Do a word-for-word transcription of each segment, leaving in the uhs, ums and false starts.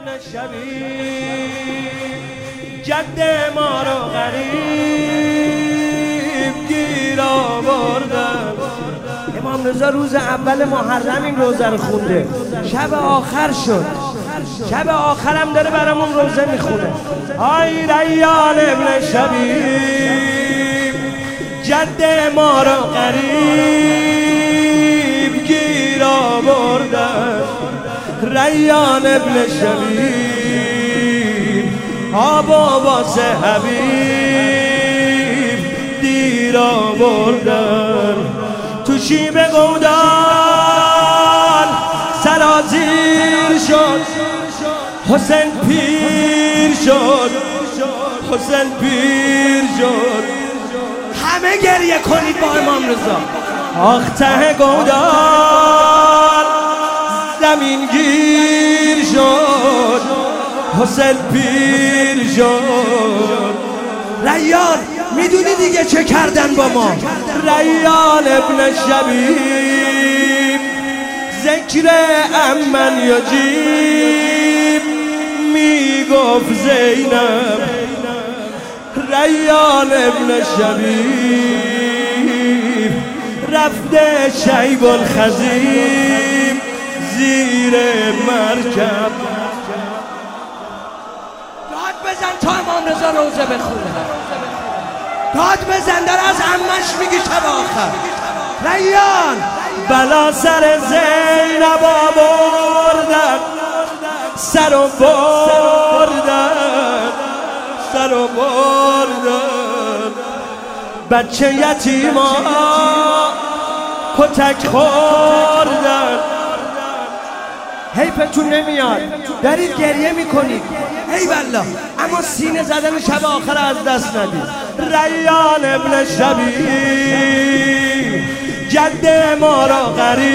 ابن شبیب جد ما رو غریب گیر آوردن. امام رضا روز اول محرم این روزه رو خونده، شب آخر شد، شب آخرم داره برامون روزه میخونه. آی ریان ابن شبیب جد ما رو غریب گیر آوردن. ریان ابن شبیب آبا واسه حبیب دیر آوردن. تو شیب گودال سرازیر شد، حسین پیر شد، حسین پیر شد. همه گریه کنید با امام رضا. آخ ته گودال زمین گیر شد، حسین پیر شد. ریان میدونی دیگه چه کردن با ما؟ ریان ابن شبیب ذکر امن یجیب میگفت زینب. ریان ابن شبیب رفته شیب الخزیب زیر مرکب. داد بزن تا امام رضا روزه بخونه، داد بزن در از عمش میگی شب آخر. ریان بلا سر زینب آوردن، سر و بردن، سر و بردن. بچه یتیما کتک خوردن. حیفتون نمیاد دارید گریه میکنید، ای والله، اما سینه زدن شب آخر از دست ندید. ریان ابن شبیب جد ما را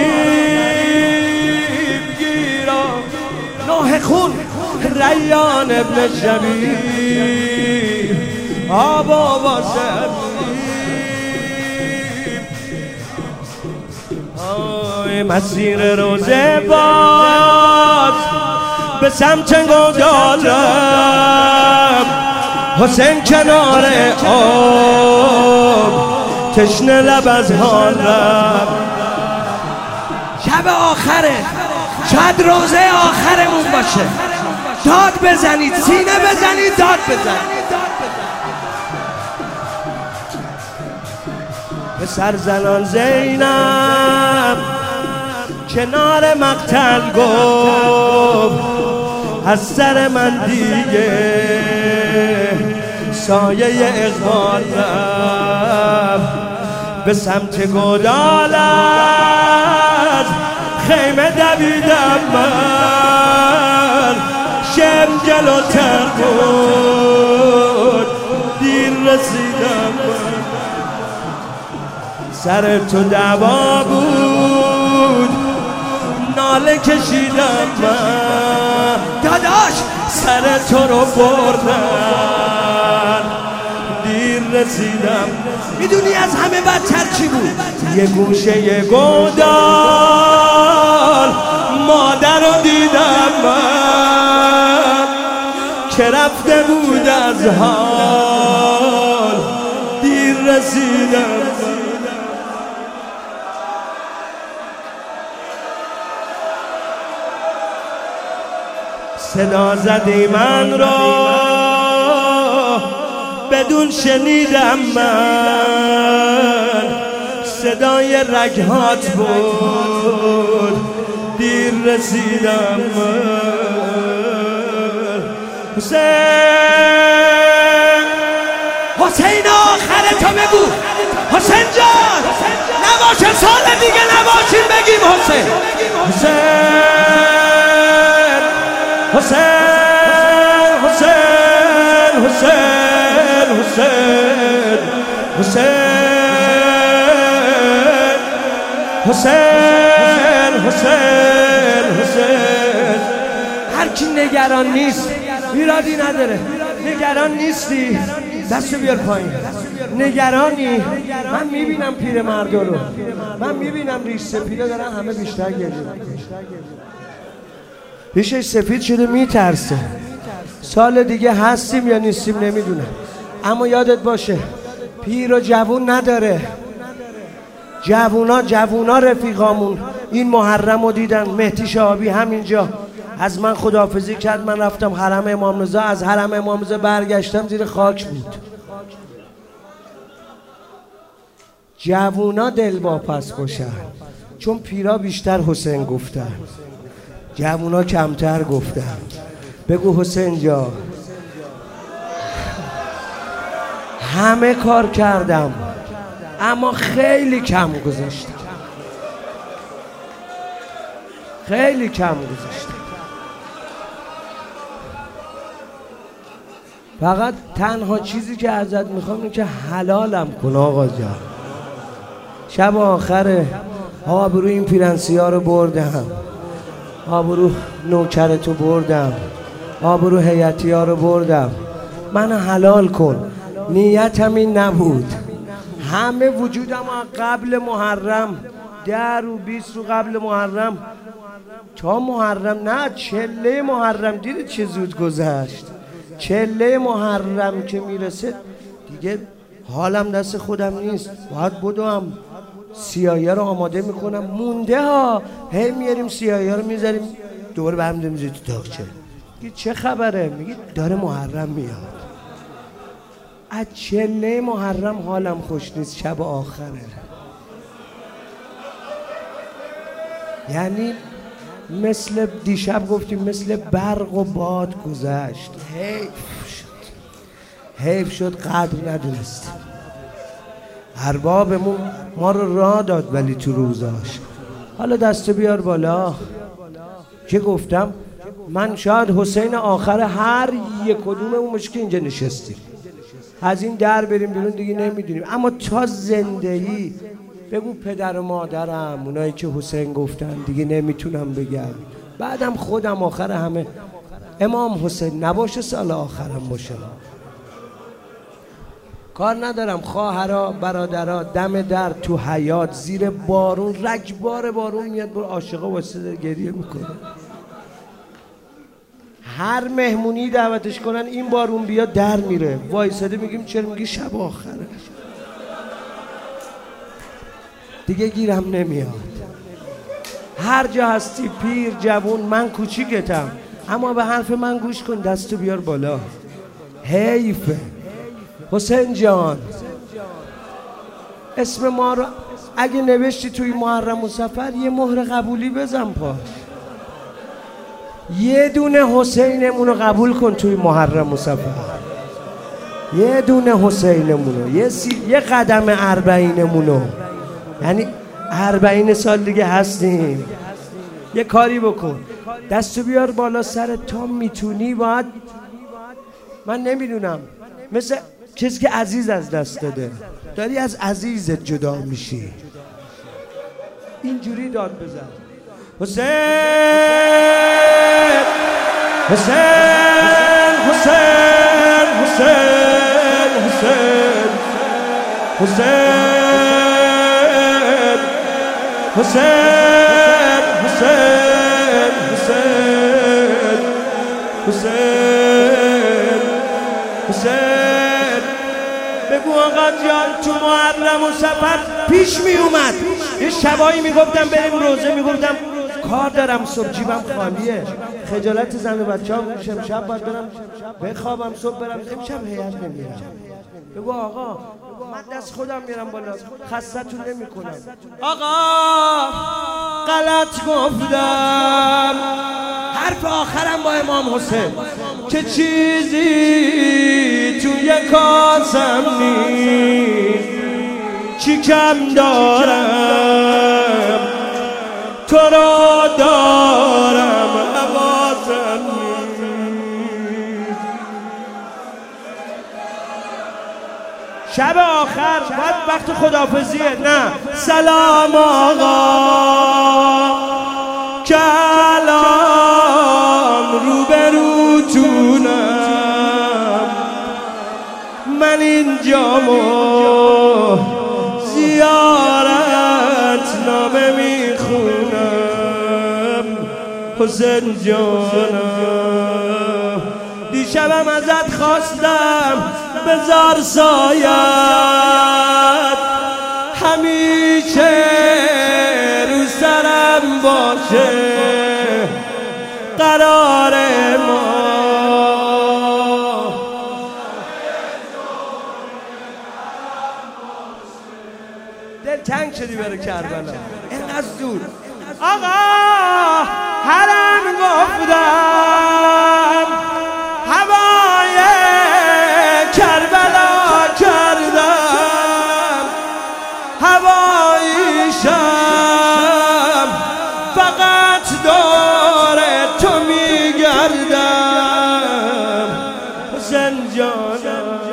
غریب گیرا نوح خون. ریان ابن شبیب آبا واسه آی مسیر روزه باز به سمت گودالم. حسین کنار آب تشنه لب از حال رفت. شب آخره، شاید روزه آخرمون باشه. داد بزنید، سینه بزنید، داد بزنید. به سرزنان زینب کنار مقتل گفت از سر من دیگه سایه اقبال رفت. به سمت گودال از خیمه دویدم من، شب جلوتر بود دیر رسیدم من. سر تو دعوا بود ناله کشیدم من. داداش سر تو رو بردن دیر رسیدم. میدونی از همه بدتر چی بود؟ یه گوشه یه گودال مادر رو دیدم من که رفته بود از حال دیر رسیدم. صدا زدی من رو بدون شنیدم من، صدای رگهات بود دیر رسیدم من. حسین حسین آخر تو بگو حسین جان، نباشه سال دیگه نباشیم بگیم حسین. حسین حسین حسین حسین حسین حسین حسین حسین حسین. هر کی نگران نیست ایرادی نداره. نگران نیستی دستو بیار پایین. نگرانی؟ من میبینم پیر مردو رو، من میبینم ریش سپیده دارن همه بیشتر گریه. ریشش سفید شده میترسه. سال دیگه هستیم یا نیستیم نمیدونم، اما یادت باشه پیر و جوون نداره. جوونا جوونا رفیقامون این محرم رو دیدن. مهدی شهابی همینجا از من خداحافظی کرد، من رفتم حرم امام رضا، از حرم امام رضا برگشتم زیر خاک بود. جوونا دل واپس باشن، چون پیرا بیشتر حسین گفتن، جوونا کمتر گفتن. بگو حسین جا همه کار کردم اما خیلی کم گذاشتم، خیلی کم گذاشتم. فقط تنها چیزی که ازت میخوام اینه که حلالم کن آقا جان. شب آخره آبرو این پیرنسی ها رو بردم، آبرو نوکرتو بردم، آبرو هیئتی ها رو بردم. من حلال کن. نیتم این نبود. همه وجودم قبل محرم، ده رو بیست رو قبل محرم تا محرم، نه چله محرم، دیدید چه زود گذشت. چله محرم که میرسه دیگه حالم دست خودم نیست، باید بدوم سیاهی رو آماده میکنم. مونده ها هی میاریم سیاهی رو میذاریم دوباره برمیداریم میذاریم تو تاقچه. میگه چه خبره؟ میگه داره محرم میاد. از چله محرم حالم خوش نیست، شب آخره. یعنی مثل دیشب گفتیم مثل برق و باد گذشت. حیف شد، حیف شد قدر ندونستیم. اربابمون ما رو راه داد ولی تو روزاش. حالا دست بیار بالا که گفتم من شاید حسین آخر هر یک کدوممون باشه که اینجا نشستیم. از این در بریم بیرون دیگه نمیدونیم، اما تا زندگی بگو پدر و مادرم، اونایی که حسین گفتن دیگه نمیتونم بگم. بعدم خودم آخر همه امام حسین نباشه سال آخرم باشه. کار ندارم خواهرا برادرا دم در تو حیات زیر بارون رگبار بارون میاد بر عاشقا واسه گریه میکنه. هر مهمونی دعوتش کنن این بارون بیاد در میره وایساده. میگیم چرا؟ میگی شب آخره دیگه گیرم نمیاد. هر جا هستی پیر جوون من کوچیکتم، اما به حرف من گوش کن، دستو بیار بالا. حیفه حسین جان، اسم ما رو اگه نوشتی توی محرم و سفر یه مهر قبولی بزن پاش. یه دونه حسینمونو قبول کن توی محرم و سفر. یه دونه حسینمونو، یه, سی... یه قدم اربعینمونو، یعنی اربعین سال دیگه هستیم. یه کاری بکن، دستو بیار بالا سر تا میتونی. باید من نمیدونم مثل کسی که عزیز از دست داده داری از عزیزت جدا میشی، اینجوری داد بزن. حسین حسین حسین حسین حسین حسین حسین حسین حسین حسین حسین. بگو آقا جان تو محرم و سفر پیش می اومد یه شبایی میگفتم بریم روزه، میگفتم کار دارم صبح جیبم خالیه، خجالت زن و بچه ها شب باید برم بخوابم صبح برم، امشب هیئت نمیرم. بگو آقا من دست خودم میرم بالا، خستتون نمی کنم. آقا غلط گفتم، حرف آخرم با امام حسین که چیزی توی کاسم نیست، چی کم دارم تو را دارم حواسم نیست. شب آخر باید وقت خداحافظیه. نه سلام آقا کلام روبروتونم، من اینجامو زیارت نامه میخونم. حسین جانم دیشبم ازت خواستم بذار سایت همیشه رو سرم باشه قرار ما دل تنگ شدی بره کربلا اینقدر زود آقا هرم گفتم هوای کربلا کردم هواییشم فقط دور تو میگردم حسین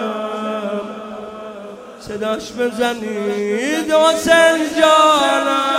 جانم صداش بزنید حسین جانم